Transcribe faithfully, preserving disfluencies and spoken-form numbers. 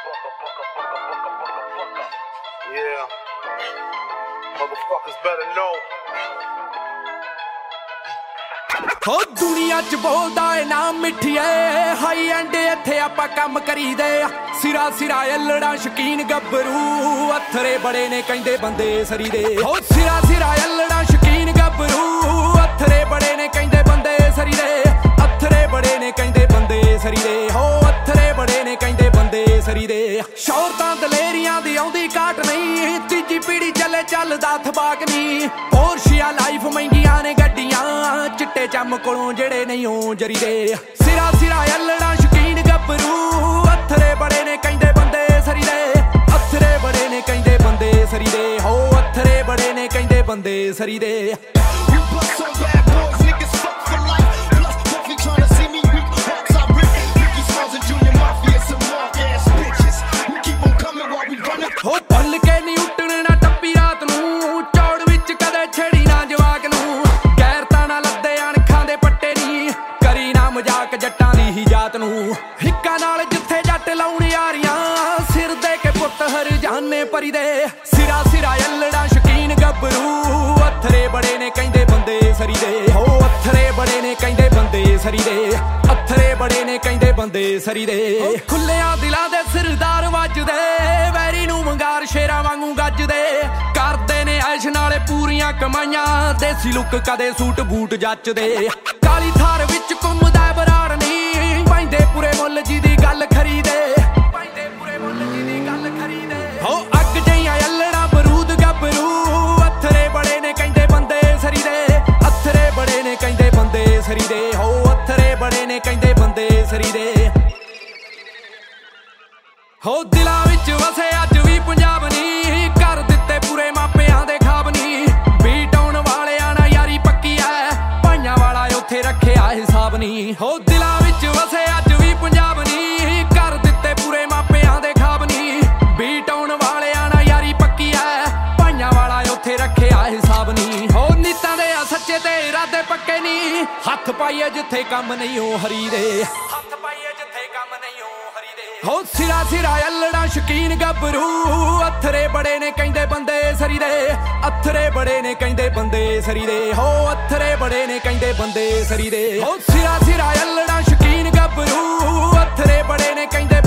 Yeah, motherfuckers better know. ਹੋ ਦੁਨੀਆ ਚ ਬੋਲਦਾ ਏ ਨਾਮ ਮਿੱਠੀਏ ਹਾਈ ਐਂਡ ਇੱਥੇ ਆਪਾਂ ਕੰਮ ਕਰੀਦੇ ਆ ਸਿਰਾ ਸਿਰਾ ਐਲੜਾ ਸ਼ਕੀਨ ਗੱਭਰੂ ਅਥਰੇ ਬੜੇ ਨੇ ਕਹਿੰਦੇ ਬੰਦੇ ਸਰੀ ਦੇ ਹੋ ਸਿਰਾ ਸਿਰਾ ਐਲੜਾ ਸ਼ਕੀਨ ਗੱਭਰੂ ਅਥਰੇ ਬੜੇ ਨੇ ਕਹਿੰਦੇ ਬੰਦੇ ਸਰੀ ਦੇ ਅਥਰੇ ਬੜੇ ਨੇ ਕਹਿੰਦੇ ਬੰਦੇ ਸਰੀ ਦੇ ਹੋ ਅਥਰੇ ਬੜੇ ਨੇ ਕਹਿੰਦੇ ਬੰਦੇ ਸਰੀ ਦੇ ਸ਼ੌਹਰਤਾਂ ਦਲੇਰੀਆਂ ਦੀ ਆਉਂਦੀ ਕਾਟ ਨਹੀਂ ਤੀਜੀ ਪੀੜੀ ਚੱਲੇ ਚੱਲਦਾ ਥਬਾਕ ਨਹੀਂ ਪੋਰਸ਼ੀਆ ਲਾਈਫ ਮਹਿੰਗੀਆਂ ਨੇ ਗੱਡੀਆਂ ਚਿੱਟੇ ਚੰਮ ਕੋਲੋਂ ਜਿਹੜੇ ਨਹੀਂ ਉਹ ਜਰੀ ਦੇ ਸਿਰਾ ਸਿਰਾ ਐਲੜਾ ਸ਼ਕੀਨ ਗੱਭਰੂ ਅਥਰੇ ਬੜੇ ਨੇ ਕਹਿੰਦੇ ਬੰਦੇ ਸਰੀ ਦੇ ਅਥਰੇ ਬੜੇ ਨੇ ਕਹਿੰਦੇ ਬੰਦੇ ਸਰੀ ਦੇ ਹੋ ਅਥਰੇ ਬੜੇ ਨੇ ਕਹਿੰਦੇ ਬੰਦੇ ਸਰੀ ਦੇ ਹੋ ਭੁੱਲ ਕੇ ਨਹੀਂ ਉੱਟਣ ਨਾ ਟੱਪੀ ਰਾਤ ਨੂੰ ਚੌੜ ਵਿੱਚ ਕਦੇ ਛੇੜੀ ਨਾ ਜਵਾਕ ਨੂੰ ਗੈਰਤਾਂ ਨਾਲ ਲੱਦੇ ਅਣਖਾਂ ਦੇ ਪੱਟੇ ਨਹੀਂ ਕਰੀ ਨਾ ਮਜ਼ਾਕ ਜੱਟਾਂ ਦੀ ਹੀ ਜਾਤ ਨੂੰ ਹਿੱਕਾਂ ਨਾਲ ਜਿੱਥੇ ਜੱਟ ਲਾਉਣ ਯਾਰੀਆਂ ਸਿਰ ਦੇ ਕੇ ਪੁੱਤ ਹਰ ਜਾਨੇ ਪਰੀ ਦੇ ਸਿਰਾ ਸਿਰਾ ਐਲੜਾ ਸ਼ਕੀਨ ਗੱਭਰੂ ਅਥਰੇ ਬੜੇ ਨੇ ਕਹਿੰਦੇ ਬੰਦੇ ਸਰੀ ਦੇ ਹੋ ਅਥਰੇ ਬੜੇ ਨੇ ਕਹਿੰਦੇ ਬੰਦੇ ਸਰੀ ਦੇ ਅਥਰੇ ਬੜੇ ਨੇ ਕਹਿੰਦੇ ਬੰਦੇ ਸਰੀ ਦੇ ਖੁੱਲਿਆਂ ਦਿਲਾਂ ਦੇ ਸਿਰਦਾਰ ਵੱਜਦੇ ਵੈਰੀ ਨੂੰ ਮੰਗਾਰ ਸ਼ੇਰਾਂ ਵਾਂਗੂ ਗੱਜਦੇ ਕਰਦੇ ਨੇ ਐਸ਼ ਨਾਲੇ ਪੂਰੀਆਂ ਕਮਾਈਆਂ ਦੇਸੀ ਲੁੱਕ ਕਦੇ ਸੂਟ ਬੂਟ ਜੱਚਦੇ ਕਾਲੀ ਥਾਰ ਵਿੱਚ ਘੁੰਮਦਾ ਬਰਾੜ ਨਹੀਂ ਪੈਂਦੇ ਪੂਰੇ ਮੁੱਲ ਜੀ ਦੀ ਗੱਲ ਖਰੀਦੇ ਪੈਂਦੇ ਪੂਰੇ ਮੁੱਲ ਜੀ ਦੀ ਗੱਲ ਖਰੀਦੇ ਹੋ ਅੱਗ ਜਈਆਂ ਐਲੜਾ ਬਰੂਦ ਗੱਭਰੂ ਅਥਰੇ ਬੜੇ ਨੇ ਕਹਿੰਦੇ ਬੰਦੇ ਸਰੀ ਦੇ ਅਥਰੇ ਬੜੇ ਨੇ ਕਹਿੰਦੇ ਬੰਦੇ ਸਰੀ ਦੇ ਹੋ ਅਥਰੇ ਬੜੇ ਨੇ ਕਹਿੰਦੇ ਬੰਦੇ ਸਰੀ ਦੇ ਹੋ ਦਿਲਾਂ ਵਿੱਚ ਵਸੇ ਅੱਜ ਵੀ ਪੰਜਾਬ ਨਹੀਂ ਕਰ ਦਿੱਤੇ ਪੂਰੇ ਮਾਪਿਆਂ ਦੇ ਖਾਬ ਨਹੀਂ ਬੀਟ ਆਉਣ ਵਾਲਿਆਂ ਨਾਲ ਯਾਰੀ ਪੱਕੀ ਐ ਭਾਈਆਂ ਵਾਲਾ ਉੱਥੇ ਰੱਖਿਆ ਹਿਸਾਬ ਨਹੀਂ ਹੋ ਦਿਲਾਂ ਵਿੱਚ ਵਸੇ ਅੱਜ ਵੀ ਪੰਜਾਬ ਨਹੀਂ ਕਰ ਦਿੱਤੇ ਪੂਰੇ ਮਾਪਿਆਂ ਦੇ ਖਾਬ ਨਹੀਂ ਬੀਟ ਆਉਣ ਵਾਲਿਆਂ ਨਾਲ ਯਾਰੀ ਪੱਕੀ ਐ ਭਾਈਆਂ ਵਾਲਾ ਉੱਥੇ ਰੱਖਿਆ ਹਿਸਾਬ ਨਹੀਂ ਹੋ ਨੀਤਾਂ ਦੇ ਆ ਸੱਚੇ ਤੇ ਇਰਾਦੇ ਪੱਕੇ ਨਹੀਂ ਹੱਥ ਪਾਈਏ ਜਿੱਥੇ ਕੰਮ ਨਹੀਂ ਉਹ ਹਰੀ ਦੇ ਹੱਥ ਪਾਈਏ ਜਿੱਥੇ ਕੰਮ ਨਹੀਂ ਉਹ ਹਰੀ ਦੇ ਹੋ ਸਿਰਾ ਸਿਰਾ ਐਲੜਾ ਸ਼ਕੀਨ ਗੱਭਰੂ ਅਥਰੇ ਬੜੇ ਨੇ ਕਹਿੰਦੇ ਬੰਦੇ ਸਰੀ ਦੇ ਅਥਰੇ ਬੜੇ ਨੇ ਕਹਿੰਦੇ ਬੰਦੇ ਸਰੀ ਦੇ ਹੋ ਅਥਰੇ ਬੜੇ ਨੇ ਕਹਿੰਦੇ ਬੰਦੇ ਸਰੀ ਦੇ ਹੋ ਸਿਰਾ ਸਿਰਾ ਐਲੜਾ ਸ਼ਕੀਨ ਗੱਭਰੂ ਅਥਰੇ ਬੜੇ ਨੇ ਕਹਿੰਦੇ